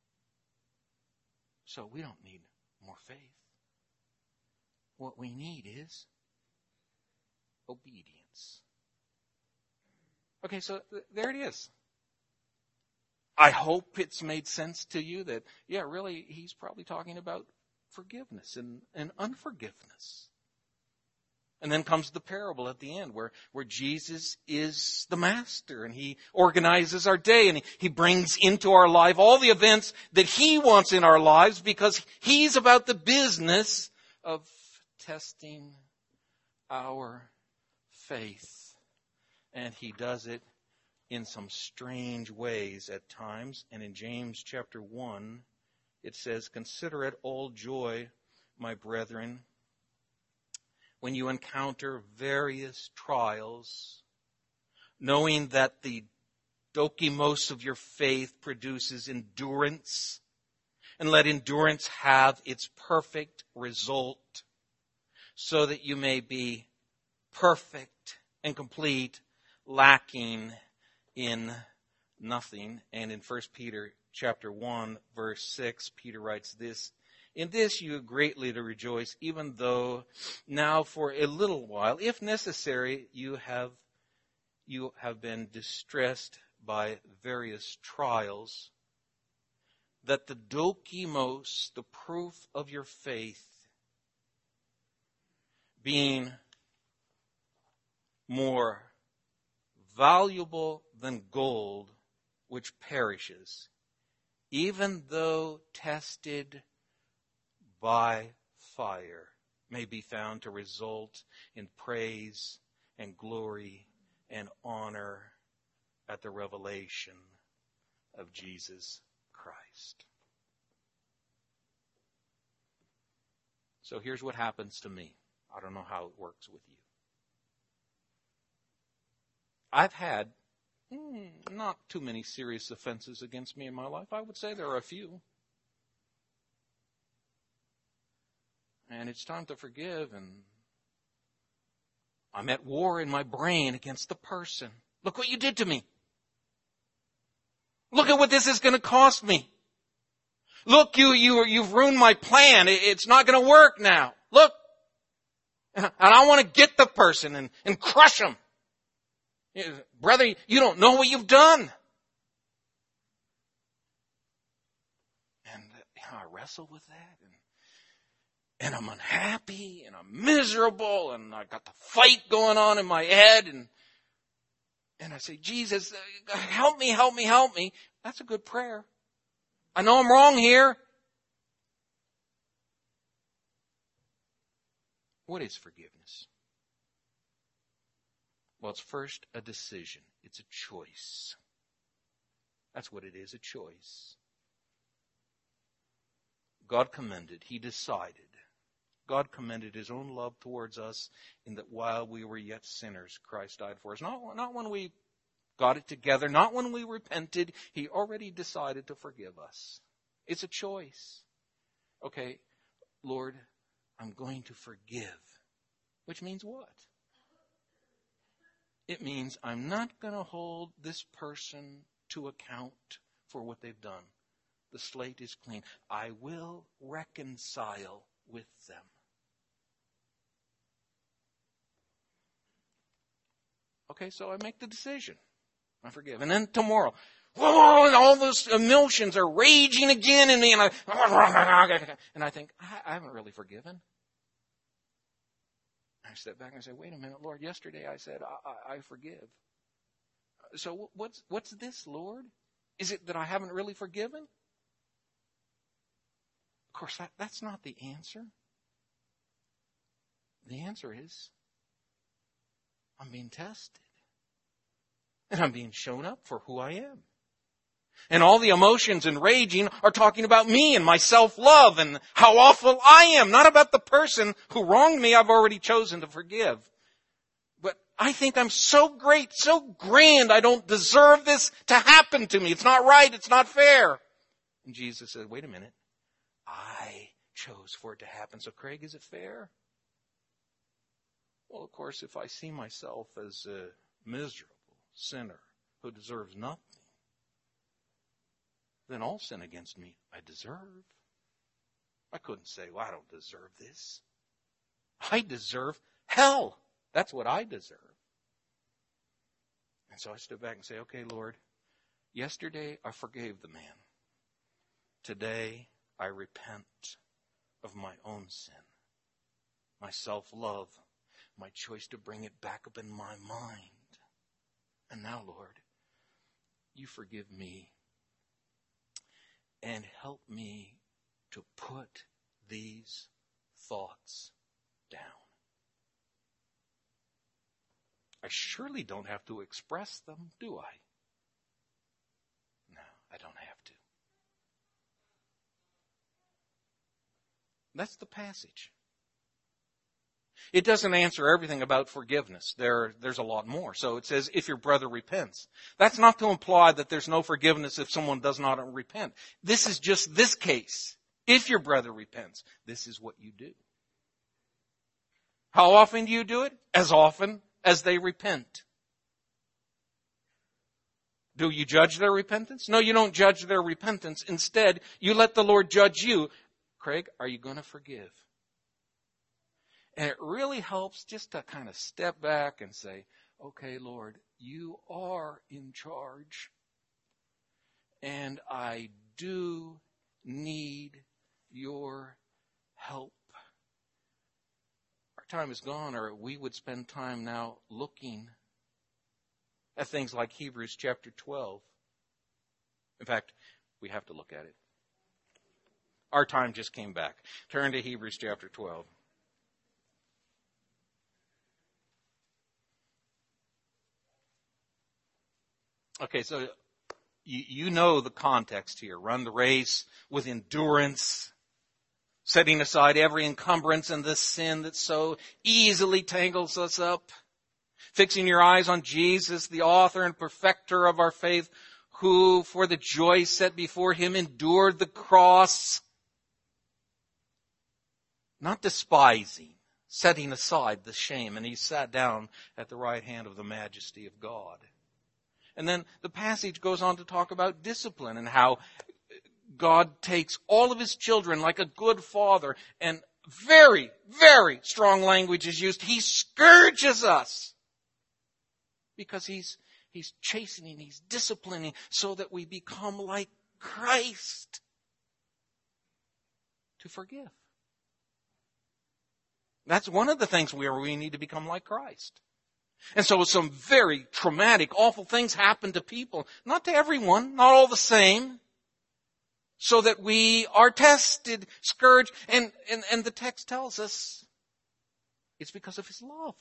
So we don't need more faith. What we need is obedience. Okay, so there it is. I hope it's made sense to you that, yeah, really, he's probably talking about forgiveness and unforgiveness. And then comes the parable at the end where Jesus is the master and he organizes our day and he brings into our life all the events that he wants in our lives because he's about the business of testing our faith. And he does it in some strange ways at times. And in James chapter 1, it says, "Consider it all joy, my brethren, when you encounter various trials, knowing that the dokimos of your faith produces endurance, and let endurance have its perfect result, so that you may be perfect and complete, lacking in nothing." And in 1 Peter chapter 1, verse 6, Peter writes this, "In this you are greatly to rejoice, even though now for a little while, if necessary, you have been distressed by various trials, that the dokimos, the proof of your faith, being more valuable than gold, which perishes, even though tested by fire, may be found to result in praise and glory and honor at the revelation of Jesus Christ." So here's what happens to me. I don't know how it works with you. I've had not too many serious offenses against me in my life. I would say there are a few. And it's time to forgive, and I'm at war in my brain against the person. Look what you did to me. Look at what this is going to cost me. Look, you've ruined my plan. It's not going to work now. Look. And I want to get the person and crush them. Brother, you don't know what you've done. And I wrestle with that. And I'm unhappy. And I'm miserable. And I got the fight going on in my head. And I say, Jesus, help me, help me, help me. That's a good prayer. I know I'm wrong here. What is forgiveness? Well, it's first a decision. It's a choice. That's what it is, a choice. God commended. He decided. God commended His own love towards us in that while we were yet sinners, Christ died for us. Not when we got it together, not when we repented. He already decided to forgive us. It's a choice. Okay, Lord, I'm going to forgive. Which means what? It means I'm not going to hold this person to account for what they've done. The slate is clean. I will reconcile with them. Okay, so I make the decision. I forgive. And then tomorrow, all those emotions are raging again in me, and I think, I haven't really forgiven. I step back and I say, wait a minute, Lord, yesterday I said, I forgive. So what's this, Lord? Is it that I haven't really forgiven? Of course, that's not the answer. The answer is, I'm being tested. And I'm being shown up for who I am. And all the emotions and raging are talking about me and my self-love and how awful I am. Not about the person who wronged me. I've already chosen to forgive. But I think I'm so great, so grand, I don't deserve this to happen to me. It's not right, it's not fair. And Jesus said, wait a minute. I chose for it to happen. So Craig, is it fair? Well, of course, if I see myself as a miserable sinner who deserves nothing, then all sin against me I deserve. I couldn't say, well, I don't deserve this. I deserve hell. That's what I deserve. And so I stood back and say, okay, Lord, yesterday I forgave the man. Today I repent of my own sin, my self-love, my choice to bring it back up in my mind. And now, Lord, you forgive me and help me to put these thoughts down. I surely don't have to express them, do I? No, I don't have to. That's the passage. It doesn't answer everything about forgiveness. There's a lot more. So it says, if your brother repents. That's not to imply that there's no forgiveness if someone does not repent. This is just this case. If your brother repents, this is what you do. How often do you do it? As often as they repent. Do you judge their repentance? No, you don't judge their repentance. Instead, you let the Lord judge you. Craig, are you going to forgive? And it really helps just to kind of step back and say, okay, Lord, you are in charge. And I do need your help. Our time is gone, or we would spend time now looking at things like Hebrews chapter 12. In fact, we have to look at it. Our time just came back. Turn to Hebrews chapter 12. Okay, so you know the context here. Run the race with endurance, setting aside every encumbrance and the sin that so easily tangles us up. Fixing your eyes on Jesus, the author and perfecter of our faith, who for the joy set before him endured the cross, not despising, setting aside the shame, and he sat down at the right hand of the majesty of God. And then the passage goes on to talk about discipline and how God takes all of his children like a good father, and very, very strong language is used. He scourges us because he's chastening, he's disciplining so that we become like Christ, to forgive. That's one of the things where we need to become like Christ. And so some very traumatic, awful things happen to people. Not to everyone, not all the same. So that we are tested, scourged, and the text tells us it's because of his love.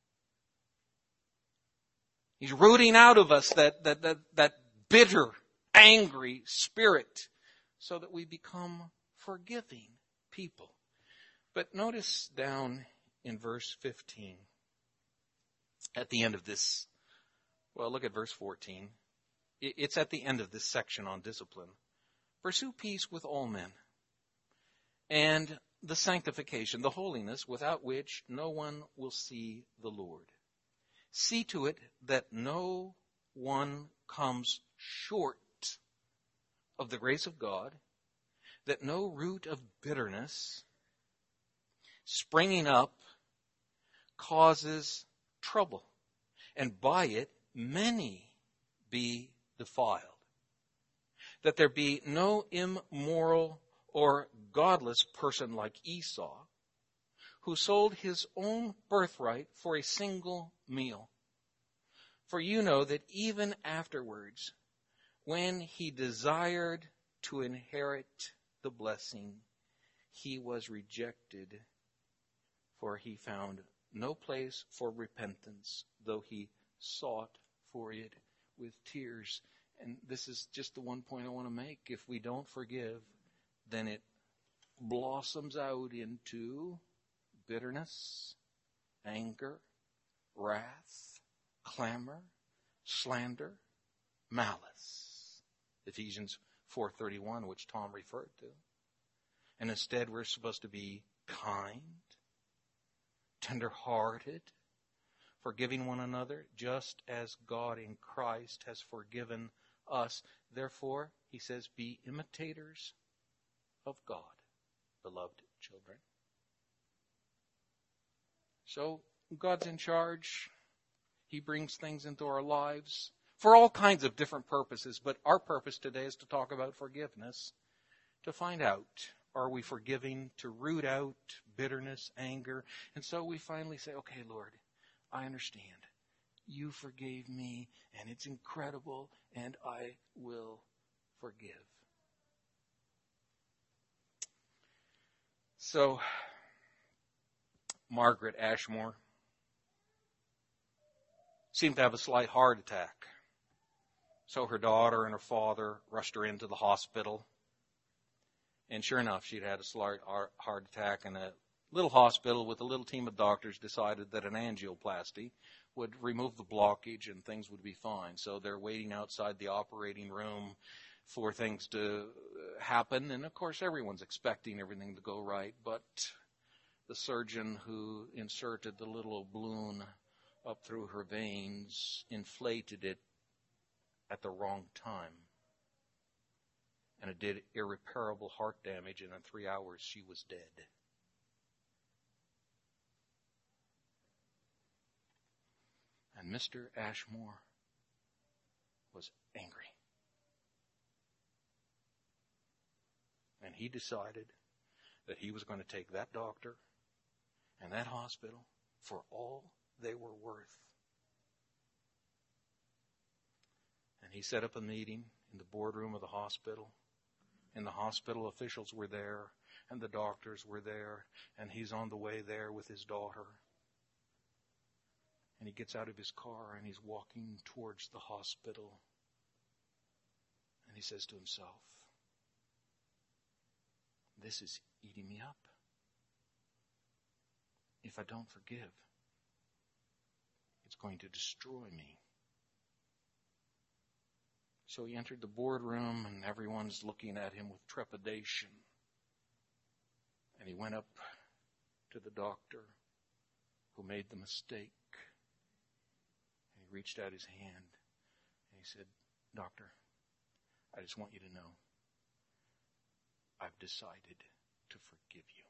He's rooting out of us that bitter, angry spirit so that we become forgiving people. But notice down in verse 15, at the end of this, well, look at verse 14. It's at the end of this section on discipline. Pursue peace with all men, and the sanctification, the holiness, without which no one will see the Lord. See to it that no one comes short of the grace of God, that no root of bitterness springing up causes trouble, and by it many be defiled. That there be no immoral or godless person like Esau, who sold his own birthright for a single meal. For you know that even afterwards, when he desired to inherit the blessing, he was rejected, for he found no place for repentance, though he sought for it with tears. And this is just the one point I want to make. If we don't forgive, then it blossoms out into bitterness, anger, wrath, clamor, slander, malice. Ephesians 4:31, which Tom referred to. And instead, we're supposed to be kind, tender-hearted, forgiving one another, just as God in Christ has forgiven us. Therefore, he says, be imitators of God, beloved children. So, God's in charge. He brings things into our lives for all kinds of different purposes. But our purpose today is to talk about forgiveness, to find out, are we forgiving, to root out bitterness, anger. And so we finally say, okay, Lord, I understand. You forgave me, and it's incredible, and I will forgive. So, Margaret Ashmore seemed to have a slight heart attack. So her daughter and her father rushed her into the hospital. And sure enough, she'd had a slight heart attack, and a little hospital with a little team of doctors decided that an angioplasty would remove the blockage and things would be fine. So they're waiting outside the operating room for things to happen. And of course, everyone's expecting everything to go right. But the surgeon who inserted the little balloon up through her veins inflated it at the wrong time. And it did irreparable heart damage, and in 3 hours she was dead. And Mr. Ashmore was angry. And he decided that he was going to take that doctor and that hospital for all they were worth. And he set up a meeting in the boardroom of the hospital. And the hospital officials were there, and the doctors were there, and he's on the way there with his daughter. And he gets out of his car, and he's walking towards the hospital. And he says to himself, this is eating me up. If I don't forgive, it's going to destroy me. So he entered the boardroom, and everyone's looking at him with trepidation. And he went up to the doctor who made the mistake. And he reached out his hand, and he said, Doctor, I just want you to know, I've decided to forgive you.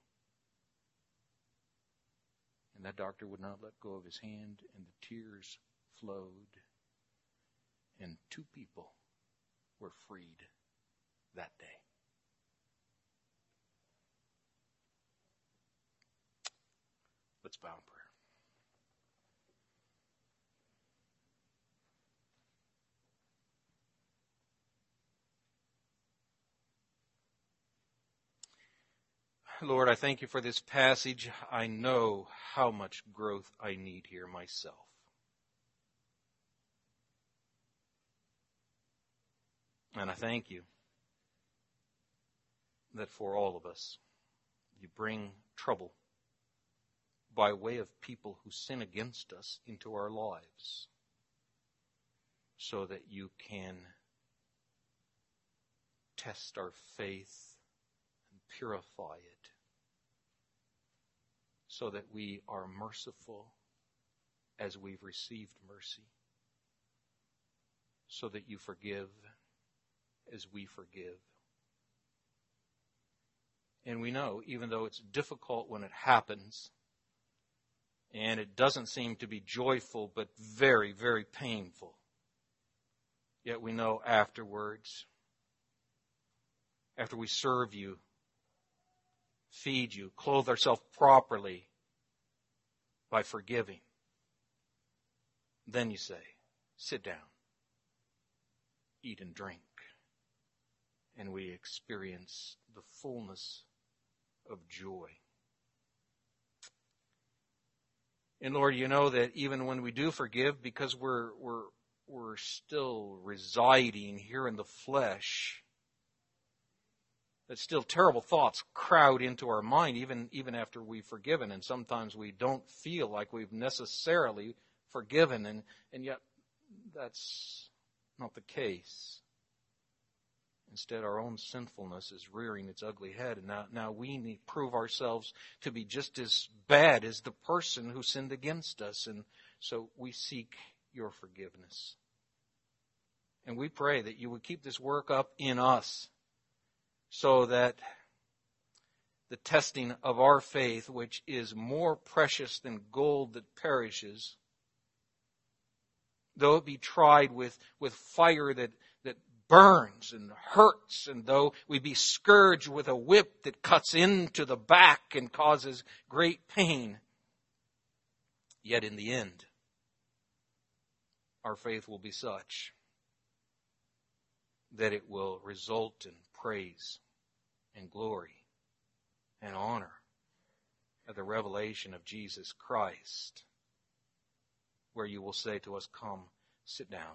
And that doctor would not let go of his hand, and the tears flowed. And 2 people were freed that day. Let's bow in prayer. Lord, I thank you for this passage. I know how much growth I need here myself. And I thank you that for all of us, you bring trouble by way of people who sin against us into our lives so that you can test our faith and purify it so that we are merciful as we've received mercy, so that you forgive as we forgive. And we know, even though it's difficult when it happens, and it doesn't seem to be joyful, but very, very painful, yet we know afterwards, after we serve you, feed you, clothe ourselves properly by forgiving, then you say, sit down, eat and drink. And we experience the fullness of joy. And Lord, you know that even when we do forgive, because we're still residing here in the flesh, that still terrible thoughts crowd into our mind even after we've forgiven. And sometimes we don't feel like we've necessarily forgiven, and yet that's not the case. Instead, our own sinfulness is rearing its ugly head, and now we need to prove ourselves to be just as bad as the person who sinned against us, and so we seek your forgiveness. And we pray that you would keep this work up in us so that the testing of our faith, which is more precious than gold that perishes, though it be tried with fire that burns and hurts, and though we be scourged with a whip that cuts into the back and causes great pain, yet in the end, our faith will be such that it will result in praise and glory and honor at the revelation of Jesus Christ, where you will say to us, "Come, sit down.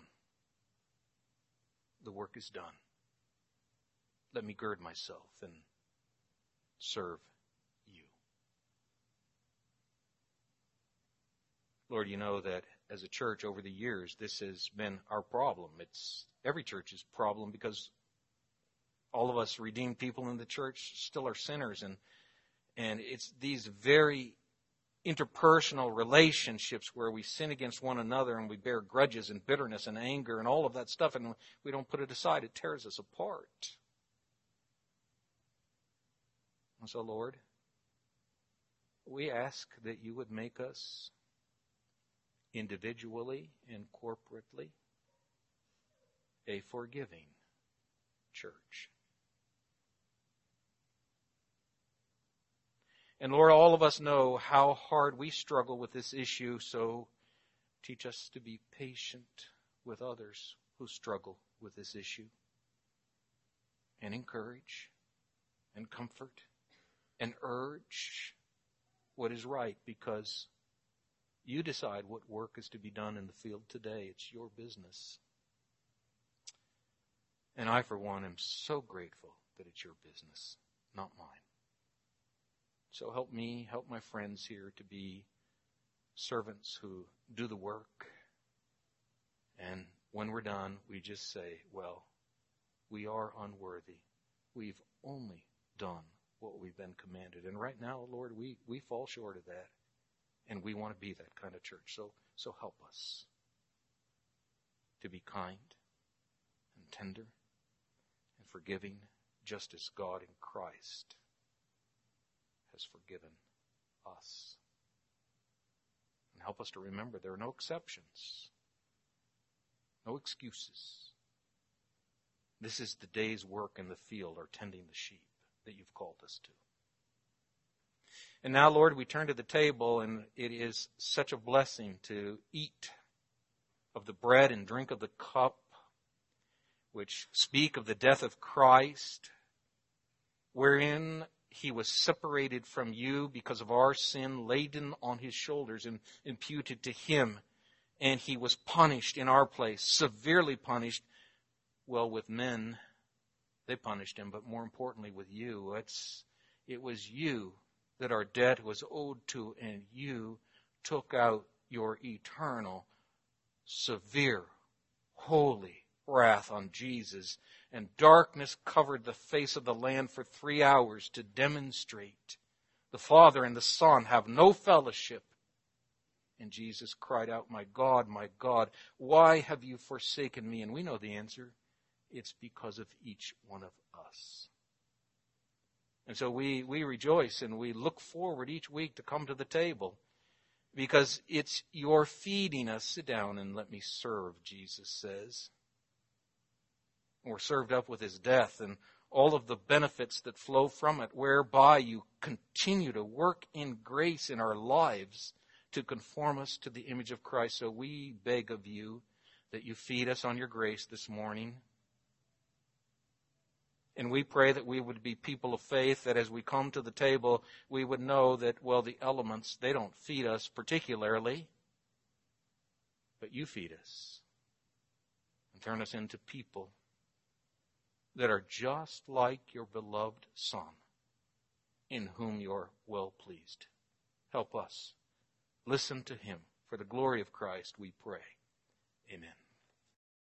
The work is done. Let me gird myself and serve you." Lord, you know that as a church over the years, this has been our problem. It's every church's problem because all of us redeemed people in the church still are sinners, and it's these very interpersonal relationships where we sin against one another and we bear grudges and bitterness and anger and all of that stuff, and we don't put it aside. It tears us apart. And so, Lord, we ask that you would make us individually and corporately a forgiving church. And Lord, all of us know how hard we struggle with this issue, so teach us to be patient with others who struggle with this issue, and encourage and comfort and urge what is right, because you decide what work is to be done in the field today. It's your business. And I, for one, am so grateful that it's your business, not mine. So help me, help my friends here to be servants who do the work. And when we're done, we just say, well, we are unworthy. We've only done what we've been commanded. And right now, Lord, we fall short of that. And we want to be that kind of church. So help us to be kind and tender and forgiving, just as God in Christ has forgiven us. And help us to remember there are no exceptions, no excuses. This is the day's work in the field, or tending the sheep, that you've called us to. And now, Lord, we turn to the table, and it is such a blessing to eat of the bread and drink of the cup, which speak of the death of Christ, wherein he was separated from you because of our sin, laden on his shoulders and imputed to him. And he was punished in our place, severely punished. Well, with men, they punished him, but more importantly with you. It was you that our debt was owed to, and you took out your eternal, severe, holy wrath on Jesus, and darkness covered the face of the land for 3 hours to demonstrate the Father and the Son have no fellowship. And Jesus cried out, my God, why have you forsaken me?" And we know the answer. It's because of each one of us. And so we rejoice and we look forward each week to come to the table, because it's your feeding us. Sit down and let me serve, Jesus says. We're served up with his death and all of the benefits that flow from it, whereby you continue to work in grace in our lives to conform us to the image of Christ. So we beg of you that you feed us on your grace this morning. And we pray that we would be people of faith, that as we come to the table, we would know that, well, the elements, they don't feed us particularly, but you feed us and turn us into people that are just like your beloved Son, in whom you're well pleased. Help us listen to him, For the glory of Christ, we pray. Amen.